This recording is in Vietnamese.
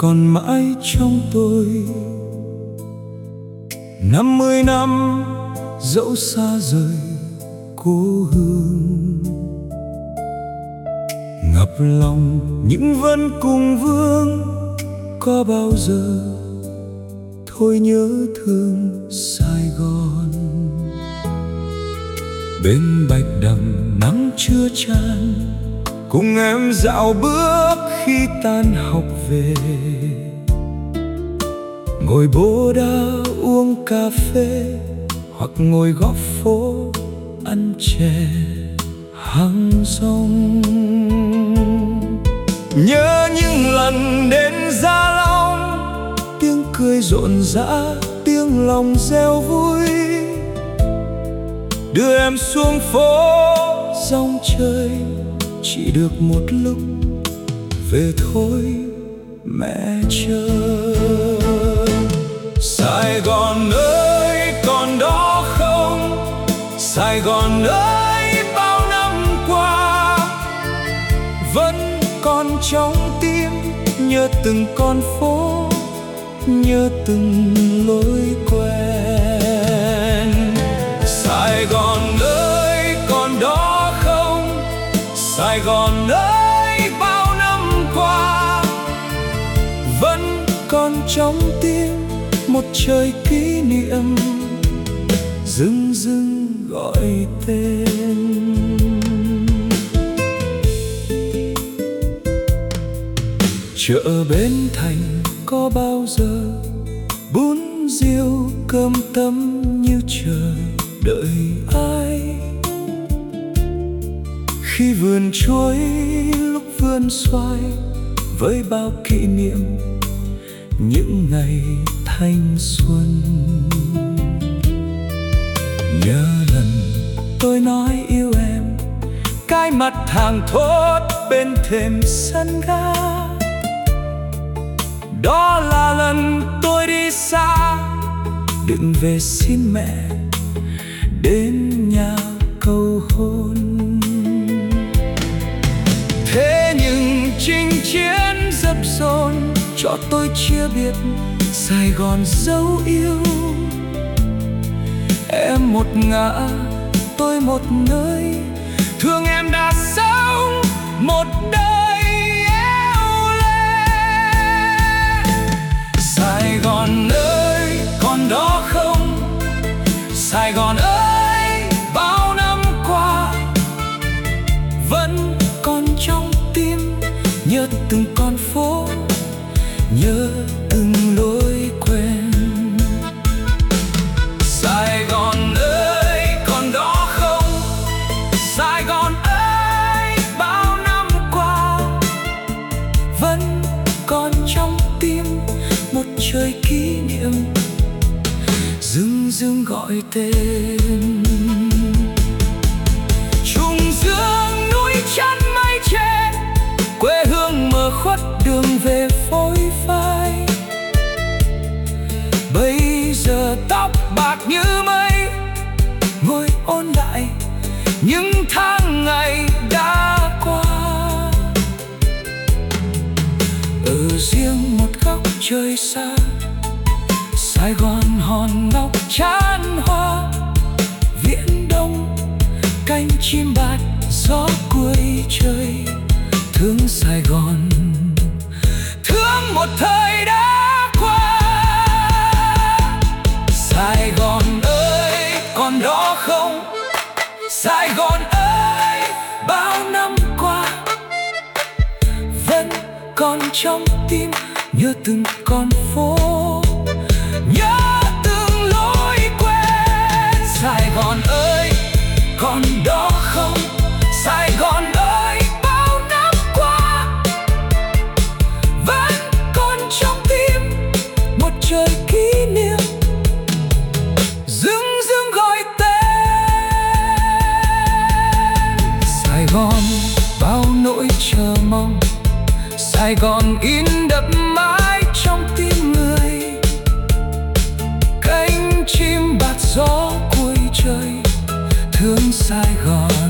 còn mãi trong tôi. 50 năm dẫu xa rời cố hương, ngập lòng nhưng vẫn cùng vương. Có bao giờ thôi nhớ thương Sài Gòn. Bên bạch đằng nắng chưa chan, cùng em dạo bước khi tan học về. Ngồi bô đá uống cà phê, hoặc ngồi góc phố ăn chè hàng rong. Nhớ những lần đến Gia Long, tiếng cười rộn rã, tiếng lòng reo vui. Đưa em xuống phố rong chơi, chỉ được một lúc về thôi mẹ chờ. Sài Gòn ơi còn đó không? Sài Gòn ơi bao năm qua vẫn còn trong tim. Nhớ từng con phố, nhớ từng lối quen. Sài Gòn ơi còn đó không? Sài Gòn ơi bao năm qua vẫn còn trong tim. Một trời kỷ niệm dưng dưng gọi tên. Chợ Bến Thành có bao giờ bún riêu cơm tấm như chờ đợi ai? Khi vườn chuối lúc vườn xoài, với bao kỷ niệm những ngày thanh xuân. Nhớ lần tôi nói yêu em, cái mặt thàng thốt bên thềm sân ga. Đó là lần tôi đi xa, định về xin mẹ đến nhà cầu hôn. Thế nhưng chinh chiến dập dồn cho tôi chia biệt Sài Gòn dấu yêu. Em một ngã, tôi một nơi, thương em đã sống một đời éo le. Sài Gòn ơi còn đó không? Sài Gòn ơi bao năm qua vẫn còn trong tim. Nhớ từng con phố, nhớ từng lối quen. Sài Gòn ơi còn đó không? Sài Gòn ơi bao năm qua vẫn còn trong tim. Một trời kỷ niệm dưng dưng gọi tên. Trùng dương núi chắn mây che, quê hương mờ khuất đường về phôi phai. Bây giờ tóc bạc như mây, ngồi ôn lại những tháng ngày đã qua. Ở riêng một góc trời xa, Sài Gòn hòn ngọc chan hoa. Viễn Đông cánh chim bạt gió cuối trời. Thương Sài Gòn, thương một thời đã qua. Sài Gòn ơi còn đó không? Sài Gòn ơi bao năm qua vẫn còn trong tim. Nhớ từng con phố, nhớ từng lối quen. Sài Gòn ơi còn đó không? Sài Gòn ơi bao năm qua vẫn còn trong tim. Một trời kỷ niệm dưng dưng gọi tên. Sài Gòn bao nỗi chờ mong, Sài Gòn in đậm mãi trong tim người. Cánh chim bạt gió cuối trời, thương Sài Gòn.